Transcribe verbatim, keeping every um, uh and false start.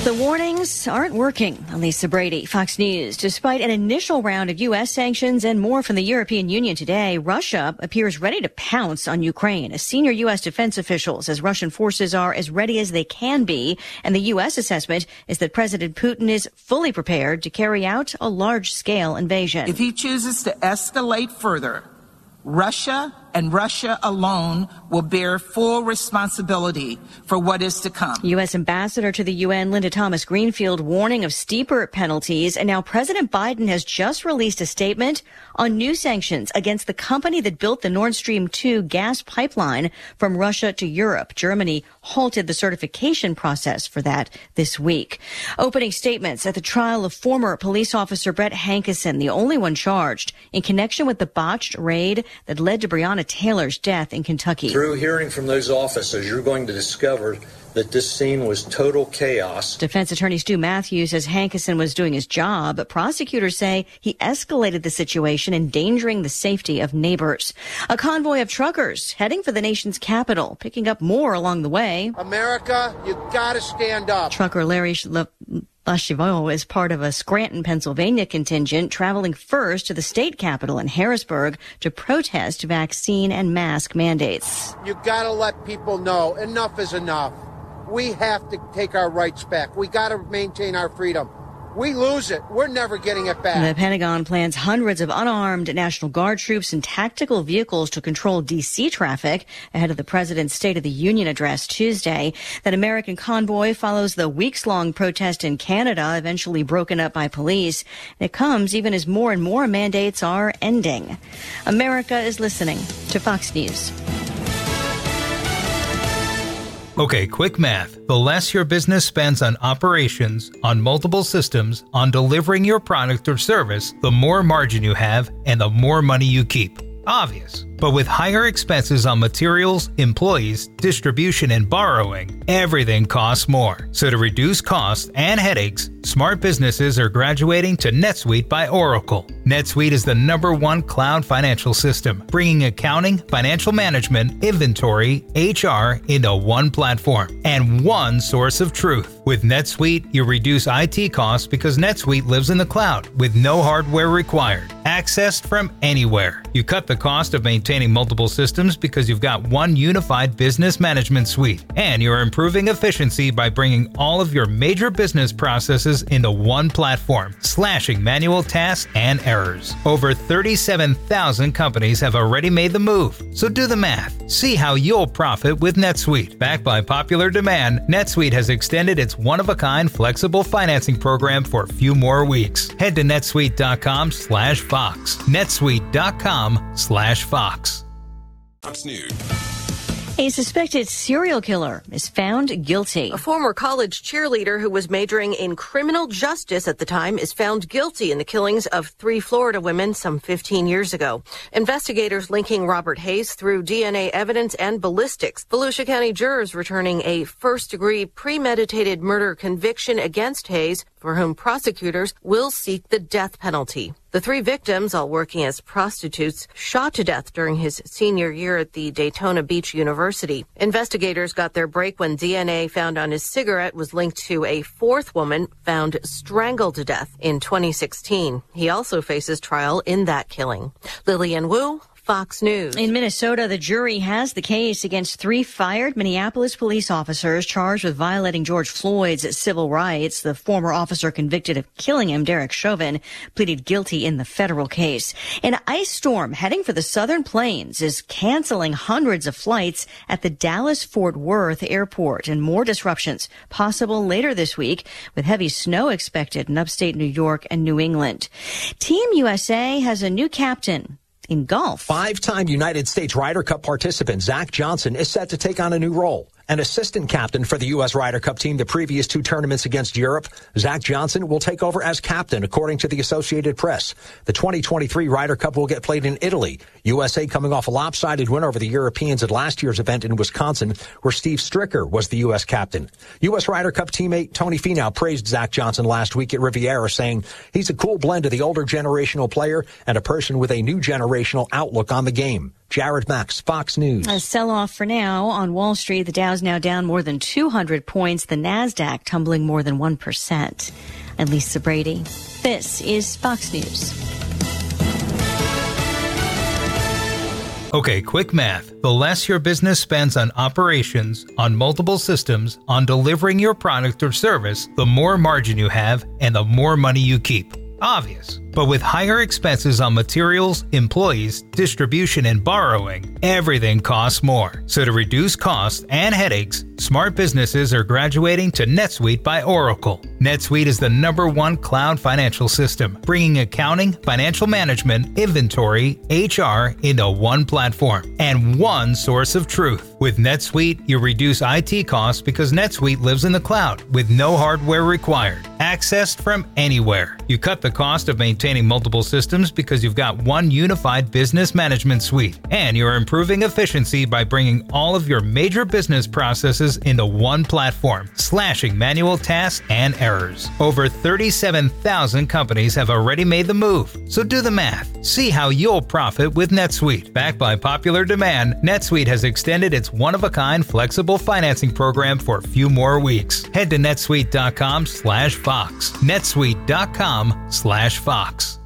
The warnings aren't working. Lisa Brady, Fox News. Despite an initial round of U S sanctions and more from the European Union today, Russia appears ready to pounce on Ukraine. A senior U S defense official says Russian forces are as ready as they can be, and the U S assessment is that President Putin is fully prepared to carry out a large-scale invasion. If he chooses to escalate further, Russia and Russia alone will bear full responsibility for what is to come. U S. Ambassador to the U N, Linda Thomas-Greenfield, warning of steeper penalties. And now President Biden has just released a statement on new sanctions against the company that built the Nord Stream two gas pipeline from Russia to Europe. Germany halted the certification process for that this week. Opening statements at the trial of former police officer Brett Hankison, the only one charged in connection with the botched raid that led to Breonna Taylor's death in Kentucky. Through hearing from those officers, you're going to discover that this scene was total chaos. Defense attorney Stu Matthews says Hankison was doing his job, but prosecutors say he escalated the situation, endangering the safety of neighbors. A convoy of truckers heading for the nation's capital, picking up more along the way. America, you gotta stand up. Trucker Larry Le- LaChivaux is part of a Scranton, Pennsylvania contingent traveling first to the state capitol in Harrisburg to protest vaccine and mask mandates. You gotta let people know enough is enough. We have to take our rights back. We gotta maintain our freedom. We lose it, we're never getting it back. The Pentagon plans hundreds of unarmed National Guard troops and tactical vehicles to control D C traffic ahead of the president's State of the Union address Tuesday. That American convoy follows the weeks-long protest in Canada, eventually broken up by police. And it comes even as more and more mandates are ending. America is listening to Fox News. Okay, quick math. The less your business spends on operations, on multiple systems, on delivering your product or service, the more margin you have and the more money you keep. Obvious. But with higher expenses on materials, employees, distribution, and borrowing, everything costs more. So to reduce costs and headaches, smart businesses are graduating to NetSuite by Oracle. NetSuite is the number one cloud financial system, bringing accounting, financial management, inventory, H R into one platform and one source of truth. With NetSuite, you reduce I T costs because NetSuite lives in the cloud with no hardware required, accessed from anywhere. You cut the cost of maintaining multiple systems because you've got one unified business management suite, and you're improving efficiency by bringing all of your major business processes into one platform, slashing manual tasks and errors. Over thirty-seven thousand companies have already made the move, so do the math. See how you'll profit with NetSuite. Backed by popular demand, NetSuite has extended its one-of-a-kind flexible financing program for a few more weeks. Head to netsuite.com slash Fox. netsuite.com slash Fox. Fox News. A suspected serial killer is found guilty. A former college cheerleader who was majoring in criminal justice at the time is found guilty in the killings of three Florida women some fifteen years ago. Investigators linking Robert Hayes through D N A evidence and ballistics. Volusia County jurors returning a first-degree premeditated murder conviction against Hayes, for whom prosecutors will seek the death penalty. The three victims, all working as prostitutes, shot to death during his senior year at the Daytona Beach University. Investigators got their break when D N A found on his cigarette was linked to a fourth woman found strangled to death in twenty sixteen. He also faces trial in that killing. Lillian Wu, Fox News. In Minnesota, the jury has the case against three fired Minneapolis police officers charged with violating George Floyd's civil rights. The former officer convicted of killing him, Derek Chauvin, pleaded guilty in the federal case. An ice storm heading for the Southern Plains is canceling hundreds of flights at the Dallas-Fort Worth airport, and more disruptions possible later this week with heavy snow expected in upstate New York and New England. Team U S A has a new captain in golf. Five-time United States Ryder Cup participant Zach Johnson is set to take on a new role. An assistant captain for the U S Ryder Cup team the previous two tournaments against Europe, Zach Johnson will take over as captain, according to the Associated Press. The twenty twenty-three Ryder Cup will get played in Italy. U S A coming off a lopsided win over the Europeans at last year's event in Wisconsin, where Steve Stricker was the U S captain. U S Ryder Cup teammate Tony Finau praised Zach Johnson last week at Riviera, saying he's a cool blend of the older generational player and a person with a new generational outlook on the game. Jared Max, Fox News. A sell-off for now on Wall Street. The Dow's now down more than two hundred points. The NASDAQ tumbling more than one percent. I'm Lisa Brady. This is Fox News. Okay, quick math. The less your business spends on operations, on multiple systems, on delivering your product or service, the more margin you have and the more money you keep. Obvious. But with higher expenses on materials, employees, distribution, and borrowing, everything costs more. So to reduce costs and headaches, smart businesses are graduating to NetSuite by Oracle. NetSuite is the number one cloud financial system, bringing accounting, financial management, inventory, H R into one platform and one source of truth. With NetSuite, you reduce I T costs because NetSuite lives in the cloud with no hardware required, accessed from anywhere. You cut the cost of maintaining multiple systems because you've got one unified business management suite, and you're improving efficiency by bringing all of your major business processes into one platform, slashing manual tasks and errors. Over thirty-seven thousand companies have already made the move, so do the math. See how you'll profit with NetSuite. Backed by popular demand, NetSuite has extended its one-of-a-kind flexible financing program for a few more weeks. Head to netsuite dot com slash Fox. netsuite dot com slash Fox.